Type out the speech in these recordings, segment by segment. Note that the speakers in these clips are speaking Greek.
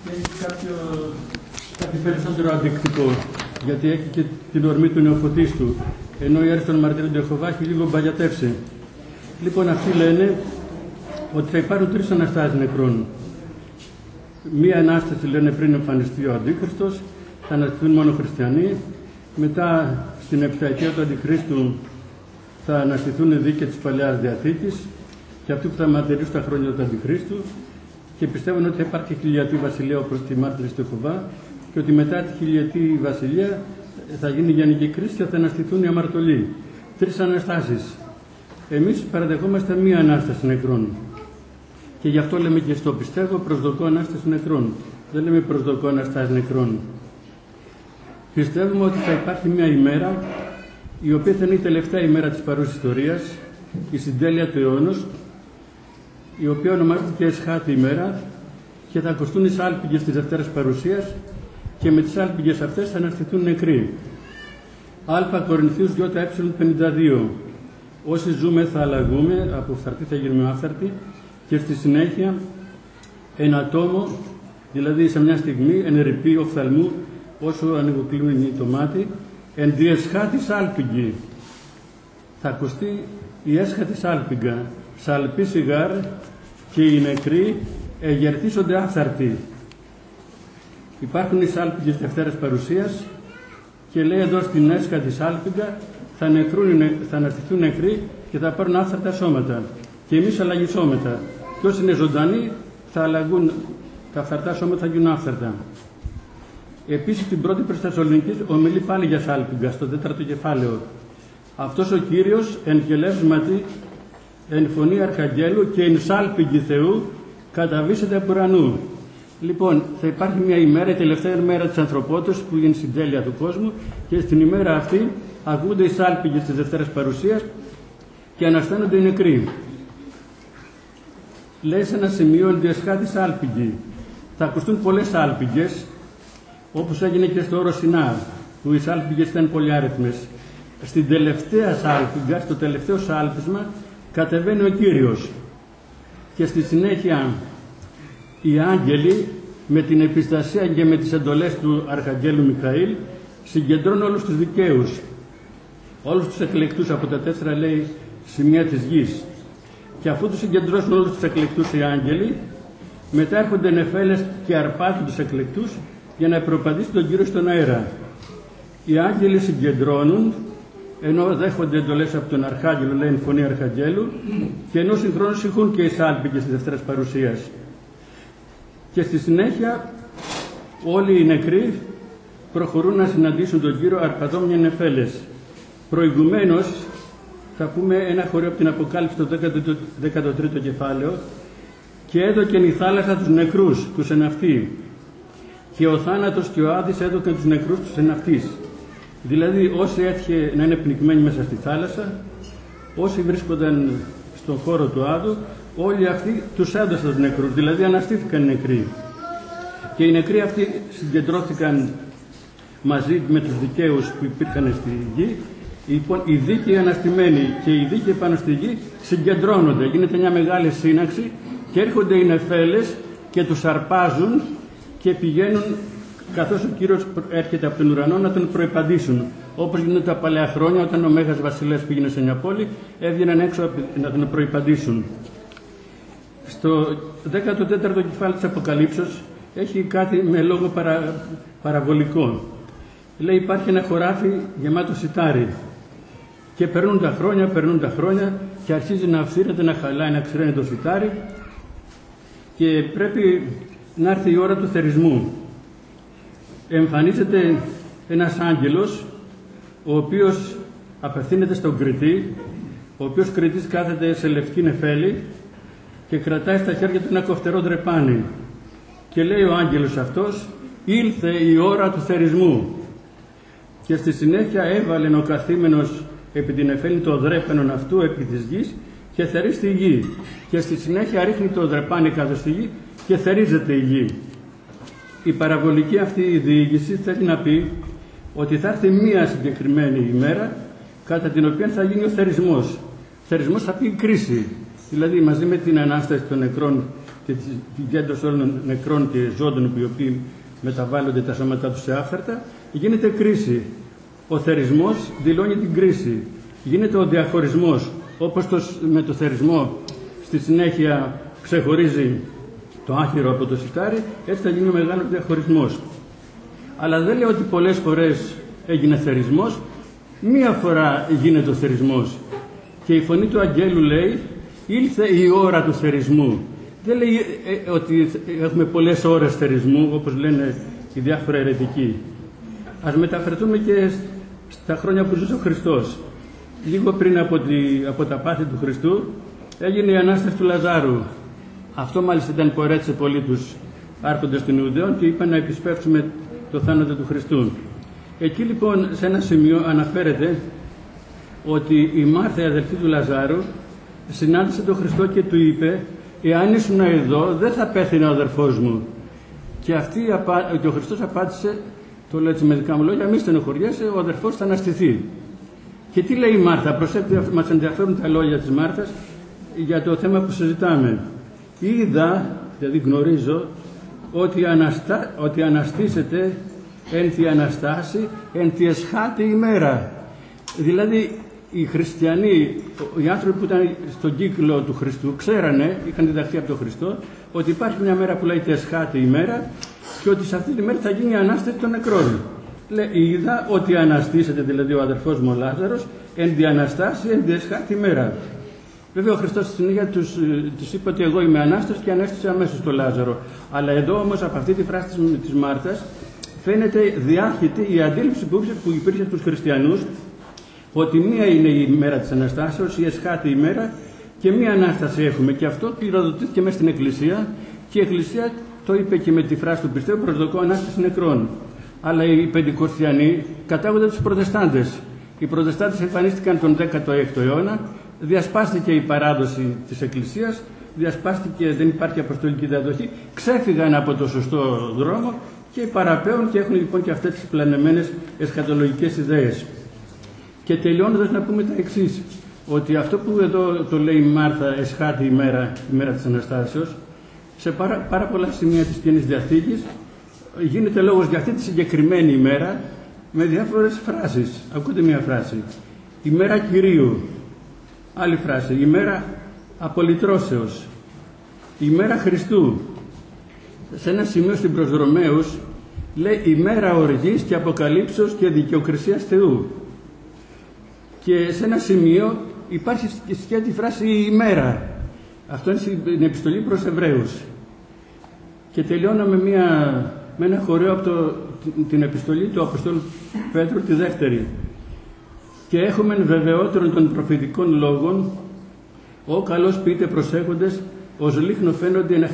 έχει κάποιο περισσότερο αντικτικό, γιατί έχει και την ορμή του νεοφωτίστου, ενώ η Έρευνα των Μαρτύρων του Ιεχωβά έχει λίγο μπαγιατεύσει. Λοιπόν, αυτοί λένε ότι θα υπάρχουν τρεις αναστάσεις νεκρών. Μία ανάσταση λένε πριν εμφανιστεί ο Αντίχριστος, θα αναστηθούν μόνο χριστιανοί. Μετά στην επταετία του Αντιχρίστου θα αναστηθούν οι δίκαιοι της Παλαιάς Διαθήκης και αυτοί που θα μαρτυρήσουν τα χρόνια του Αντιχρίστου. Και πιστεύουν ότι θα υπάρχει χιλιετή βασιλεία όπως τη μάρτυρες του Ιεχωβά και ότι μετά τη χιλιετή βασιλεία θα γίνει η γενική κρίση και θα αναστηθούν οι αμαρτωλοί. Τρεις αναστάσεις. Εμείς παραδεχόμαστε μία ανάσταση νεκρών. Και γι' αυτό λέμε και στο πιστεύω προσδοκώ ανάσταση νεκρών. Δεν λέμε προσδοκώ αναστάσεις νεκρών. Πιστεύουμε ότι θα υπάρχει μία ημέρα η οποία θα είναι η τελευταία ημέρα της παρούσης ιστορίας, η συντέλεια του αιώνος, η οποία ονομάζεται και Εσχάτη ημέρα και θα ακουστούν οι σάλπιγγες της Δευτέρας Παρουσίας και με τις σάλπιγγες αυτές θα αναστηθούν νεκροί. Α Κορινθίους ΙΕ52. Όσοι ζούμε θα αλλαγούμε, από φθαρτοί θα γίνουμε άφθαρτοι και στη συνέχεια εν ατόμο, δηλαδή σε μια στιγμή, εν ρηπή οφθαλμού, όσο ανοιγοκλίνει το μάτι, εν διεσχάτη σάλπιγγι. Θα ακουστεί η έσχατη σάλπιγγα, σαλπί σιγάρ και οι νεκροί εγερθίσονται άφθαρτοι. Υπάρχουν οι σάλπιγγες Δευτέρας Παρουσίας και λέει εδώ στην έσχατη σάλπιγγα θα αναστηθούν νεκροί και θα πάρουν άφθαρτα σώματα. Και εμείς αλλαγισόμετα. Και όσοι είναι ζωντανοί θα αλλαγούν, τα φθαρτά σώματα θα γίνουν άφθαρτα. Επίσης στην πρώτη προς Θεσσαλονίκης ομιλεί πάλι για σάλπιγγα, στο 4ο κεφάλαιο. Αυτός ο Κύριος εν κελεύσματι, εν φωνή Αρχαγγέλου και εν σάλπιγγι Θεού καταβήσεται από ουρανού. Λοιπόν, θα υπάρχει μια ημέρα, η τελευταία ημέρα της ανθρωπότητας που είναι στην τέλεια του κόσμου και στην ημέρα αυτή ακούγονται οι σάλπιγγες της Δευτέρας Παρουσίας και ανασταίνονται οι νεκροί. Λέει σε ένα σημείο εν διεσχάτη σάλπιγγι. Θα ακουστούν πολλές σάλπιγγες, όπως έγινε και στο όρο Σινά, που οι σάλπιγγες ήταν πολυάριθμες. Στην τελευταία σάλπιγγα, στο τελευταίο σάλπισμα, κατεβαίνει ο Κύριος. Και στη συνέχεια οι άγγελοι με την επιστασία και με τις εντολές του Αρχαγγέλου Μιχαήλ συγκεντρώνουν όλους τους δικαίους. Όλους τους εκλεκτούς από τα 4 λέει σημεία της γης. Και αφού τους συγκεντρώσουν όλους τους εκλεκτούς οι άγγελοι, μετά έρχονται νεφέλες και αρπάζουν τους εκλεκτούς για να προπαντήσουν τον Κύριο στον αέρα. Οι άγγελοι συγκεντρώνουν, ενώ δέχονται εντολές από τον Αρχάγγελο, λέει φωνή Αρχαγγέλου, και ενώ συγχρόνως ηχούν και οι σάλπιγγες της Δευτέρας Παρουσίας. Και στη συνέχεια όλοι οι νεκροί προχωρούν να συναντήσουν τον Κύριο αρπαδόμενοι νεφέλες. Προηγουμένως θα πούμε ένα χωρίο από την Αποκάλυψη το 13ο κεφάλαιο και έδωκεν η θάλασσα τους νεκρούς, τους εναυτεί, και ο θάνατος και ο Άδης έδωκεν τους νεκρούς τους εναυτείς. Δηλαδή όσοι έτυχε να είναι πνιγμένοι μέσα στη θάλασσα, όσοι βρίσκονταν στον χώρο του Άδου, όλοι αυτοί τους έδωσαν τους νεκρούς, δηλαδή αναστήθηκαν οι νεκροί. Και οι νεκροί αυτοί συγκεντρώθηκαν μαζί με τους δικαίους που υπήρχαν στη γη. Λοιπόν, οι δίκαιοι αναστημένοι και οι δίκαιοι πάνω στη γη συγκεντρώνονται. Γίνεται μια μεγάλη σύναξη και έρχονται οι νεφέλες και τους αρπάζουν και πηγαίνουν καθώς ο Κύριος έρχεται από τον ουρανό να τον προϋπαντήσουν. Όπως γίνεται τα παλαιά χρόνια όταν ο Μέγας Βασιλέας πήγαινε σε μια πόλη, έβγαιναν έξω να τον προϋπαντήσουν. Στο 14ο κεφάλαιο της Αποκαλύψεως έχει κάτι με λόγο παραβολικό. Λέει υπάρχει ένα χωράφι γεμάτο σιτάρι και περνούν τα χρόνια και αρχίζει να αυθύρεται, να χαλάει, να ξηραίνει το σιτάρι και πρέπει να έρθει η ώρα του θερισμού. Εμφανίζεται ένας άγγελος ο οποίος απευθύνεται στον κριτή, ο οποίος κριτής κάθεται σε λευκή νεφέλη και κρατάει στα χέρια του ένα κοφτερό ντρεπάνι και λέει ο άγγελος αυτός ήλθε η ώρα του θερισμού. Και στη συνέχεια έβαλε ο καθήμενος επί την νεφέλη το δρέπανον αυτού επί της γης και θερίζει τη γη. Και στη συνέχεια ρίχνει το δρεπάνι κάτω στη γη και θερίζεται η γη. Η παραβολική αυτή η διήγηση θέλει να πει ότι θα έρθει μία συγκεκριμένη ημέρα κατά την οποία θα γίνει ο θερισμός. Ο θερισμός θα πει κρίση. Δηλαδή μαζί με την Ανάσταση των νεκρών και τη γέντρωση όλων των νεκρών και ζώντων, οι οποίοι μεταβάλλονται τα σώματά τους σε άφθαρτα, γίνεται κρίση. Ο θερισμός δηλώνει την κρίση. Γίνεται ο διαχωρισμός. Όπως με το θερισμό στη συνέχεια ξεχωρίζει το άχυρο από το σιτάρι, έτσι θα γίνει ο μεγάλος διαχωρισμός. Αλλά δεν λέω ότι πολλές φορές έγινε θερισμός. Μία φορά γίνεται ο θερισμός. Και η φωνή του αγγέλου λέει, ήλθε η ώρα του θερισμού. Δεν λέει ότι έχουμε πολλές ώρες θερισμού, όπως λένε οι διάφοροι αιρετικοί. Ας μεταφερθούμε και στα χρόνια που ζούσε ο Χριστός. Λίγο πριν από τα πάθη του Χριστού έγινε η Ανάσταση του Λαζάρου. Αυτό μάλιστα ήταν που ερέτησε πολύ τους άρχοντες των Ιουδαίων και είπαν να επισπεύσουμε το θάνατο του Χριστού. Εκεί λοιπόν σε ένα σημείο αναφέρεται ότι η Μάρθα, η αδελφή του Λαζάρου, συνάντησε τον Χριστό και του είπε, εάν ήσουν εδώ δεν θα πέθαινε ο αδερφός μου. Και ο Χριστός απάντησε, το λέω έτσι με δικά μου λόγια, μη στενοχωριέσαι, ο αδερφός θα αναστηθεί. Και τι λέει η Μάρθα? Προσέξτε, μας ενδιαφέρουν τα λόγια της Μάρθας για το θέμα που συζητάμε. Είδα, δηλαδή γνωρίζω, ότι αναστήσετε εν τη Αναστάση, εν τη εσχάτη ημέρα. Δηλαδή οι χριστιανοί, οι άνθρωποι που ήταν στον κύκλο του Χριστού, ξέρανε, είχαν διδαχθεί από τον Χριστό, ότι υπάρχει μια μέρα που λέγεται εσχάτη ημέρα και ότι σε αυτή τη μέρα θα γίνει η Ανάσταση των νεκρών. Λέει, είδα ότι αναστήσετε, δηλαδή ο αδερφός μου ο Λάζαρος, εν τη Αναστάση, εν τη εσχάτη ημέρα. Βέβαια ο Χριστός στην ίδια τους είπε ότι εγώ είμαι Ανάσταση και ανέστησε αμέσως τον Λάζαρο. Αλλά εδώ όμως από αυτή τη φράση της Μάρθας φαίνεται διάχυτη η αντίληψη που υπήρχε στους χριστιανούς, ότι μία είναι η μέρα της Αναστάσεως, η εσχάτη ημέρα, και μία Ανάσταση έχουμε. Και αυτό πυροδοτήθηκε μέσα στην Εκκλησία και η Εκκλησία το είπε και με τη φράση του πιστεύω, προσδοκώ Ανάσταση νεκρών. Αλλά οι Πεντηκοστιανοί κατάγονται τους Προτεστάντες. Οι Προτεστάντες εμφανίστηκαν τον 16ο αιώνα, διασπάστηκε η παράδοση της Εκκλησίας, διασπάστηκε, δεν υπάρχει αποστολική διαδοχή, ξέφυγαν από το σωστό δρόμο και παραπέουν και έχουν λοιπόν και αυτές τις πλανεμένες εσχατολογικές ιδέες. Και τελειώνοντας να πούμε τα εξής, ότι αυτό που εδώ το λέει η Μάρθα, εσχάτη ημέρα, η μέρα της Αναστάσεως, σε πάρα πολλά σημεία της Καινής Διαθήκης γίνεται λόγος για αυτή τη συγκεκριμένη ημέρα με διάφορες φράσεις. Ακούτε μία φράση. Ημέρα Κυρίου. Άλλη φράση. Ημέρα Απολυτρώσεως. Ημέρα Χριστού. Σε ένα σημείο στην προς Ρωμαίους λέει ημέρα οργής και αποκαλύψεως και δικαιοκρισίας Θεού. Και σε ένα σημείο υπάρχει και τη φράση η ημέρα. Αυτό είναι στην επιστολή προς Εβραίους. Και τελειώνω με ένα χωρίο από την επιστολή του Αποστόλου Πέτρου τη δεύτερη. Και έχουμε βεβαιότερον των προφητικών λόγων, ο καλώς πείτε προσέχοντες, ως λίχνο φαίνονται εν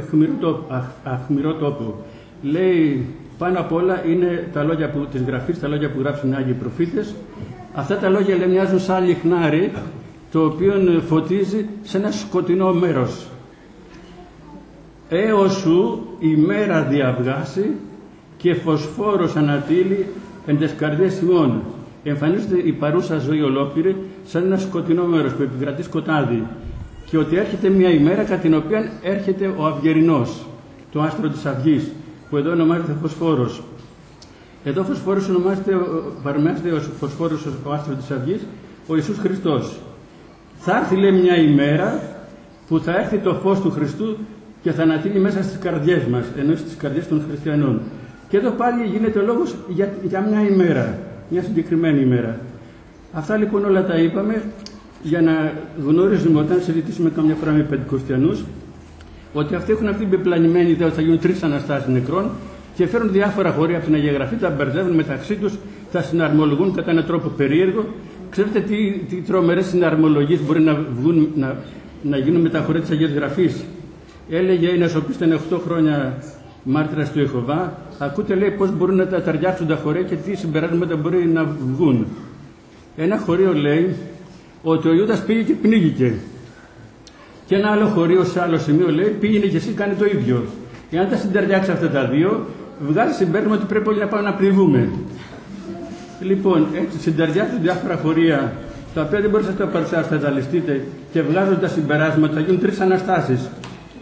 αχμηρό τόπο. Λέει πάνω απ' όλα είναι τα λόγια της Γραφής, τα λόγια που γράψουν οι Άγιοι προφήτες. Αυτά τα λόγια λέει μοιάζουν σαν λιχνάρι, το οποίο φωτίζει σε ένα σκοτεινό μέρος. Έως σου η μέρα διαβγάσει και φωσφόρος ανατείλει εν τες καρδιές ημών. Εμφανίζεται η παρούσα ζωή ολόκληρη σαν ένα σκοτεινό μέρος που επικρατεί σκοτάδι. Και ότι έρχεται μια ημέρα κατά την οποία έρχεται ο Αυγερινός, το άστρο της αυγής, που εδώ ονομάζεται φωσφόρος. Εδώ φωσφόρος παρομοιάζεται ως φωσφόρος ο άστρο της αυγής, ο Ιησούς Χριστός. Θα έρθει λέει μια ημέρα που θα έρθει το φως του Χριστού και θα ανατείλει μέσα στις καρδιές μας, ενώ στις καρδιές των χριστιανών. Και εδώ πάλι γίνεται λόγος για μια ημέρα, μια συγκεκριμένη ημέρα. Αυτά λοιπόν όλα τα είπαμε για να γνωρίζουμε όταν συζητήσουμε καμιά φορά με Πεντηκοστιανούς ότι αυτοί έχουν αυτή την πεπλανημένη ιδέα ότι θα γίνουν 3 Αναστάσεις νεκρών και φέρουν διάφορα χωρία από την Αγία Γραφή, τα μπερδεύουν μεταξύ τους, τα συναρμολογούν κατά έναν τρόπο περίεργο. Ξέρετε τι τρομερές συναρμολογίες μπορεί να γίνουν με τα χωρία της Αγίας Γραφής. Έλεγε ένας ο οποίος ήταν 8 χρόνια μάρτυρας του Ιεχωβά, ακούτε λέει πώς μπορούν να τα ταιριάξουν τα χωρία και τι συμπεράσματα μπορεί να βγουν. Ένα χωρίο λέει ότι ο Ιούδας πήγε και πνίγηκε. Και ένα άλλο χωρίο σε άλλο σημείο λέει πήγαινε και εσύ κάνει το ίδιο. Εάν τα συντεριάξει αυτά τα δύο, βγάζει συμπέρασμα ότι πρέπει όλοι να πάμε να πνιγούμε. Λοιπόν, έτσι συντεριάζουν διάφορα χωρία, τα οποία δεν μπορείτε να τα παρουσιάσετε, θα τα ληστείτε και βγάζουν τα συμπεράσματα, θα γίνουν 3 Αναστάσεις.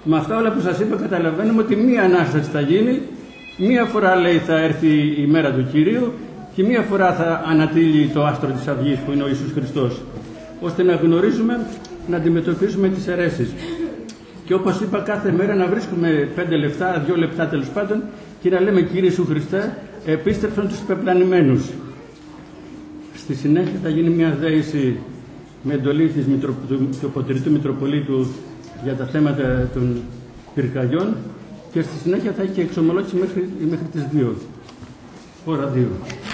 Με αυτά όλα που σας είπα καταλαβαίνουμε ότι μία Ανάσταση θα γίνει, μία φορά λέει θα έρθει η μέρα του Κυρίου και μία φορά θα ανατείλει το άστρο της αυγής που είναι ο Ιησούς Χριστός, ώστε να γνωρίζουμε να αντιμετωπίσουμε τις αιρέσεις. Και όπως είπα, κάθε μέρα να βρίσκουμε 5 λεπτά, 2 λεπτά τέλος πάντων, και να λέμε Κύριε Ιησού Χριστέ, επίστρεψαν τους πεπλανημένους. Στη συνέχεια θα γίνει μια δέηση με εντολή του Αποτηρητού Μητροπολίτου για τα θέματα των πυρκαγιών και στη συνέχεια θα έχει και εξομολόγηση μέχρι τις 2. Ώρα 2.